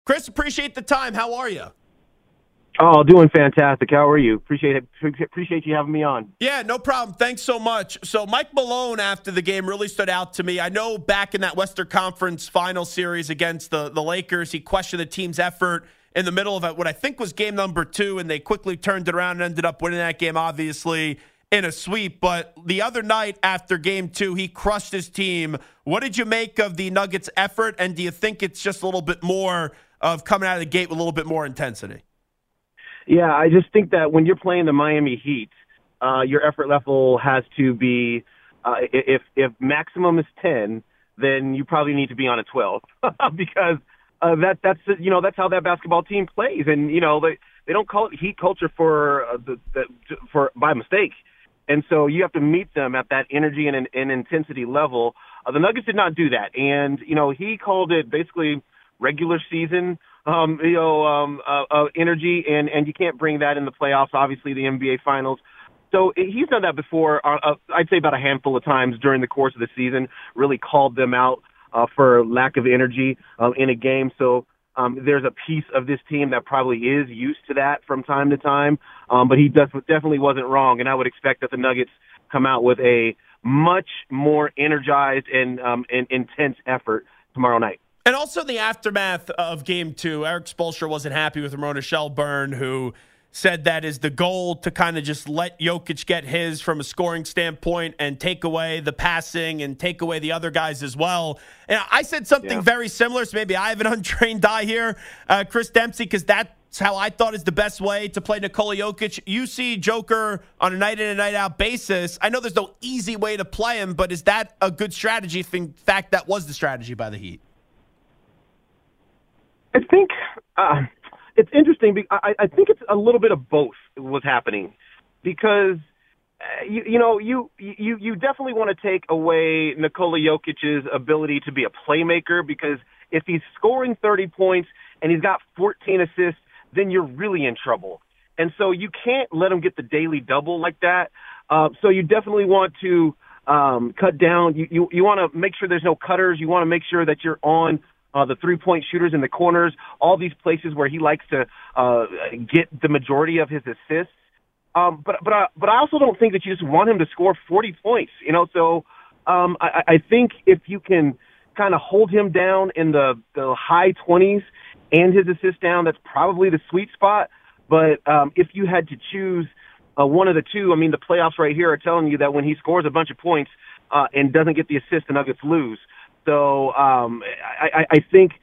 Chris, appreciate the time. How are you? Oh, doing fantastic. How are you? Appreciate it. Appreciate you having me on. Yeah, no problem. Thanks so much. So Mike Malone after the game really stood out to me. I know back in that Western Conference final series against the Lakers, he questioned the team's effort in the middle of what I think was game number 2, and they quickly turned it around and ended up winning that game, obviously, in a sweep. But the other night after game 2, he crushed his team. What did you make of the Nuggets' effort, and do you think it's just a little bit more of coming out of the gate with a little bit more intensity? Yeah, I just think that when you're playing the Miami Heat, your effort level has to be if maximum is 10, then you probably need to be on a 12 because that's how that basketball team plays, and they don't call it Heat culture for by mistake, and so you have to meet them at that energy and intensity level. The Nuggets did not do that, and he called it basically regular season energy, and you can't bring that in the playoffs, obviously the NBA Finals. So he's done that before, I'd say about a handful of times during the course of the season, really called them out for lack of energy in a game. So there's a piece of this team that probably is used to that from time to time, but he definitely wasn't wrong, and I would expect that the Nuggets come out with a much more energized and intense effort tomorrow night. And also the aftermath of Game 2, Eric Spoelstra wasn't happy with Ramona Shelburne, who said that is the goal to kind of just let Jokic get his from a scoring standpoint and take away the passing and take away the other guys as well. And I said something very similar, so maybe I have an untrained eye here, Chris Dempsey, because that's how I thought is the best way to play Nikola Jokic. You see Joker on a night-in and night-out basis. I know there's no easy way to play him, but is that a good strategy if, in fact, that was the strategy by the Heat? I think it's interesting. I think it's a little bit of both was happening because you definitely want to take away Nikola Jokic's ability to be a playmaker, because if he's scoring 30 points and he's got 14 assists, then you're really in trouble. And so you can't let him get the daily double like that. So you definitely want to cut down. You want to make sure there's no cutters. You want to make sure that you're on the three-point shooters in the corners, all these places where he likes to get the majority of his assists. But I also don't think that you just want him to score 40 points. So I think if you can kind of hold him down in the high 20s and his assist down, that's probably the sweet spot. But if you had to choose one of the two, I mean, the playoffs right here are telling you that when he scores a bunch of points and doesn't get the assist, the Nuggets lose. So I think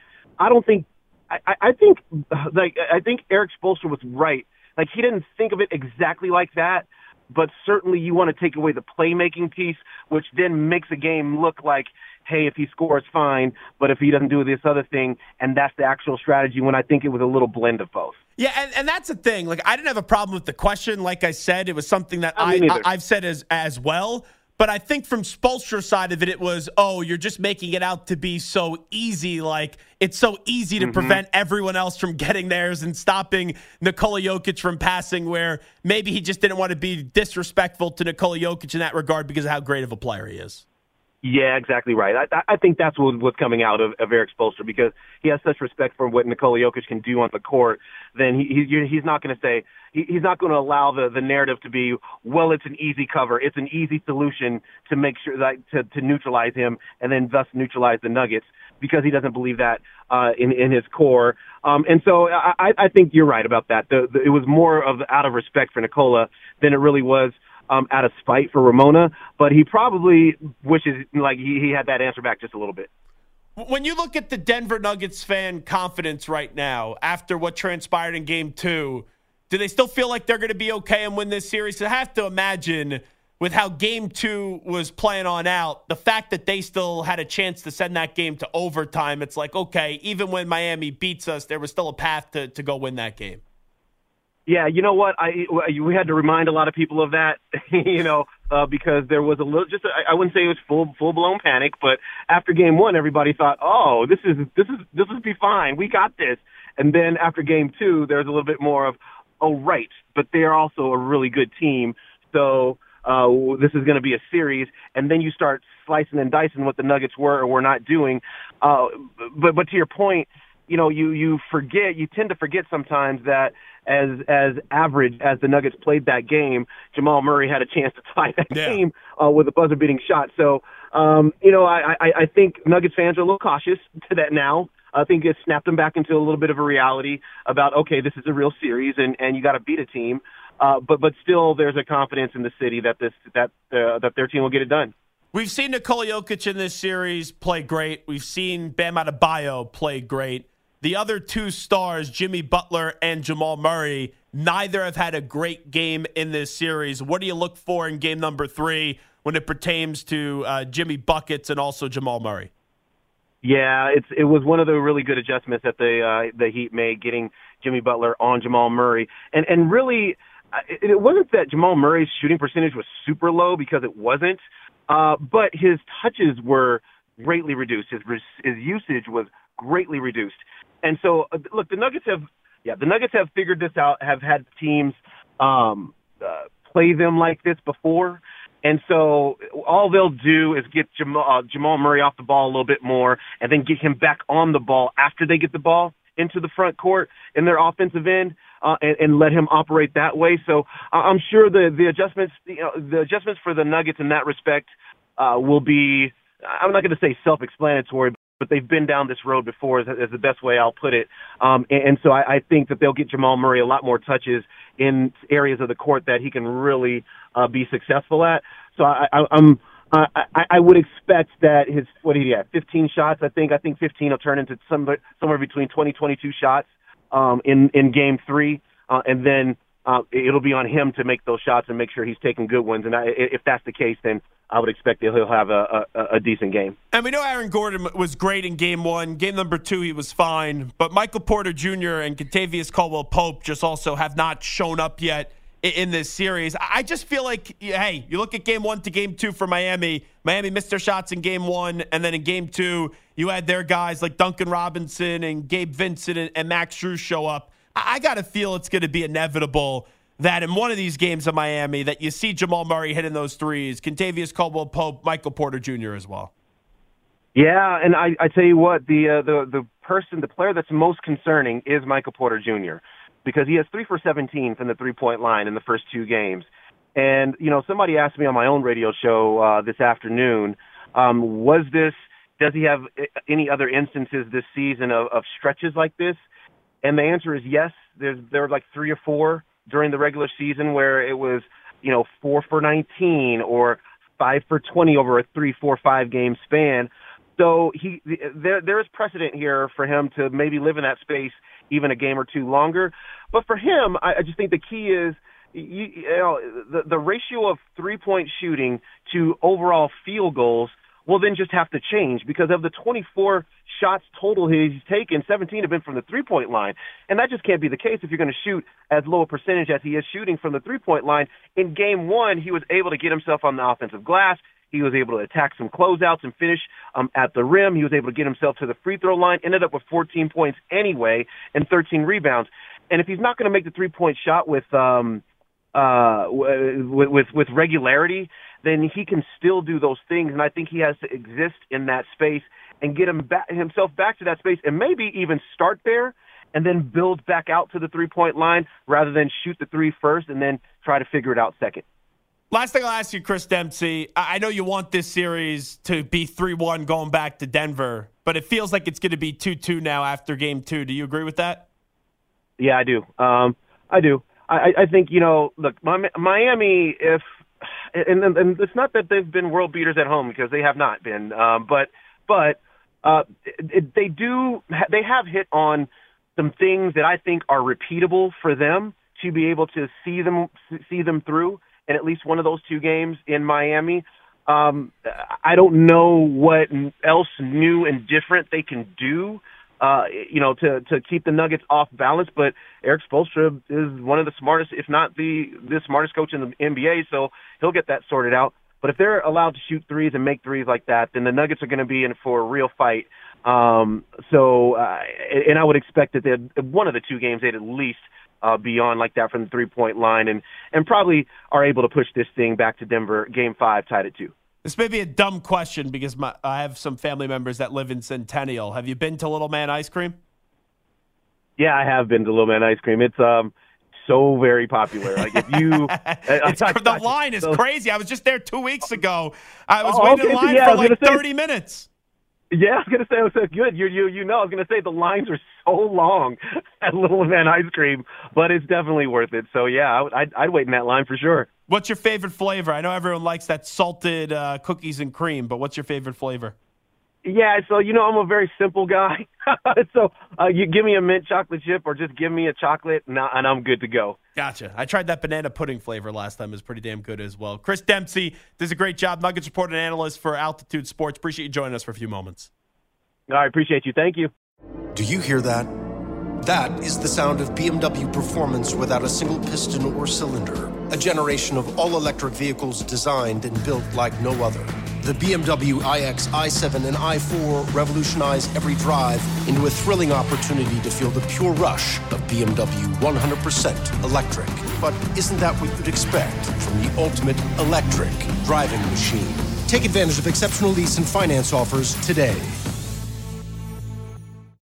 Eric Spoelstra was right. Like, he didn't think of it exactly like that, but certainly you want to take away the playmaking piece, which then makes a game look like, hey, if he scores, fine, but if he doesn't do this other thing, and that's the actual strategy, when I think it was a little blend of both. Yeah, and that's the thing. Like, I didn't have a problem with the question. Like I said, it was something that I've said as well. But I think from Spoelstra's side of it, it was, you're just making it out to be so easy. Like, it's so easy to prevent everyone else from getting theirs and stopping Nikola Jokic from passing, where maybe he just didn't want to be disrespectful to Nikola Jokic in that regard because of how great of a player he is. Yeah, exactly right. I think that's what was coming out of Eric Spoelstra, because he has such respect for what Nikola Jokic can do on the court. Then he's not going to say, he's not going to allow the narrative to be, well, it's an easy cover, it's an easy solution to make sure that to neutralize him and then thus neutralize the Nuggets, because he doesn't believe that in his core. And so I think you're right about that. It was more of out of respect for Nikola than it really was out of spite for Ramona, but he probably wishes like he had that answer back just a little bit. When you look at the Denver Nuggets fan confidence right now after what transpired in Game 2, do they still feel like they're going to be okay and win this series? I have to imagine with how Game 2 was playing on out, the fact that they still had a chance to send that game to overtime, it's like, okay, even when Miami beats us, there was still a path to go win that game. Yeah, you know what? We had to remind a lot of people of that, because there was a little, I wouldn't say it was full blown panic, but after Game 1, everybody thought, oh, this is be fine, we got this. And then after Game 2, there's a little bit more of, oh, right, but they're also a really good team, so this is going to be a series. And then you start slicing and dicing what the Nuggets were or were not doing. But to your point, you tend to forget sometimes that as average as the Nuggets played that game, Jamal Murray had a chance to tie that game with a buzzer-beating shot. So, I think Nuggets fans are a little cautious to that now. I think it snapped them back into a little bit of a reality about, okay, this is a real series and you got to beat a team. But still, there's a confidence in the city that their team will get it done. We've seen Nikola Jokic in this series play great. We've seen Bam Adebayo play great. The other two stars, Jimmy Butler and Jamal Murray, neither have had a great game in this series. What do you look for in game number 3 when it pertains to Jimmy Buckets and also Jamal Murray? Yeah, it was one of the really good adjustments that the Heat made, getting Jimmy Butler on Jamal Murray. And really, it wasn't that Jamal Murray's shooting percentage was super low, because it wasn't, but his touches were greatly reduced. His usage was greatly reduced. And so, look, the Nuggets have figured this out, have had teams play them like this before. And so all they'll do is get Jamal Murray off the ball a little bit more, and then get him back on the ball after they get the ball into the front court in their offensive end, and let him operate that way. So I'm sure the adjustments for the Nuggets in that respect will be, I'm not going to say self-explanatory, but they've been down this road before, is the best way I'll put it. And so I think that they'll get Jamal Murray a lot more touches in areas of the court that he can really be successful at. So I would expect that what did he have, 15 shots, I think 15 will turn into somewhere between 22 shots in game 3. And then it'll be on him to make those shots and make sure he's taking good ones. And if that's the case, then I would expect that he'll have a decent game. And we know Aaron Gordon was great in game 1. Game number 2, he was fine. But Michael Porter Jr. and Kentavious Caldwell-Pope just also have not shown up yet in this series. I just feel like, hey, you look at game 1 to game 2 for Miami. Miami missed their shots in game 1, and then in game 2, you had their guys like Duncan Robinson and Gabe Vincent and Max Strus show up. I got to feel it's going to be inevitable that in one of these games of Miami that you see Jamal Murray hitting those threes, Kentavious Caldwell-Pope, Michael Porter Jr. as well. Yeah, and I tell you what, the player that's most concerning is Michael Porter Jr., because he has 3 for 17 from the three-point line in the first 2 games. And, somebody asked me on my own radio show this afternoon, does he have any other instances this season of stretches like this? And the answer is yes. There were like 3 or 4 during the regular season where it was, 4 for 19 or 5 for 20 over a 3, 4, 5 game span. So there is precedent here for him to maybe live in that space even a game or 2 longer. But for him, I just think the key is, the ratio of 3-point shooting to overall field goals will then just have to change, because of the 24 shots total he's taken, 17 have been from the 3-point line. And that just can't be the case if you're going to shoot as low a percentage as he is shooting from the 3-point line. In game 1, he was able to get himself on the offensive glass. He was able to attack some closeouts and finish at the rim. He was able to get himself to the free throw line, ended up with 14 points anyway and 13 rebounds. And if he's not going to make the 3-point shot with regularity, then he can still do those things. And I think he has to exist in that space and get himself back to that space, and maybe even start there and then build back out to the 3-point line rather than shoot the 3 first and then try to figure it out second. Last thing I'll ask you, Chris Dempsey, I know you want this series to be 3-1 going back to Denver, but it feels like it's going to be 2-2 now after game 2. Do you agree with that? Yeah, I do. I do. I think, look, Miami, and it's not that they've been world beaters at home, because they have not been, but they have hit on some things that I think are repeatable for them to be able to see them through in at least one of those 2 games in Miami. I don't know what else new and different they can do, to keep the Nuggets off balance. But Eric Spoelstra is one of the smartest, if not the smartest coach in the NBA, so he'll get that sorted out. But if they're allowed to shoot threes and make threes like that, then the Nuggets are going to be in for a real fight. And I would expect that one of the 2 games they'd at least be on like that from the 3-point line, and probably are able to push this thing back to Denver. Game 5 tied at 2. This may be a dumb question because I have some family members that live in Centennial. Have you been to Little Man Ice Cream? Yeah, I have been to Little Man Ice Cream. It's so very popular. Like if you, the line is crazy. I was just there 2 weeks ago. I was waiting in line for like 30 minutes. Yeah, I was gonna say it was so good. You know, I was gonna say the lines are so long at Little Man Ice Cream, but it's definitely worth it. So yeah, I'd wait in that line for sure. What's your favorite flavor? I know everyone likes that salted cookies and cream, but what's your favorite flavor? Yeah, so I'm a very simple guy. So you give me a mint chocolate chip or just give me a chocolate, and I'm good to go. Gotcha. I tried that banana pudding flavor last time. It was pretty damn good as well. Chris Dempsey does a great job. Nuggets reporter and analyst for Altitude Sports. Appreciate you joining us for a few moments. All right, appreciate you. Thank you. Do you hear that? That is the sound of BMW performance without a single piston or cylinder. A generation of all-electric vehicles designed and built like no other. The BMW iX, i7, and i4 revolutionize every drive into a thrilling opportunity to feel the pure rush of BMW 100% electric. But isn't that what you'd expect from the ultimate electric driving machine? Take advantage of exceptional lease and finance offers today.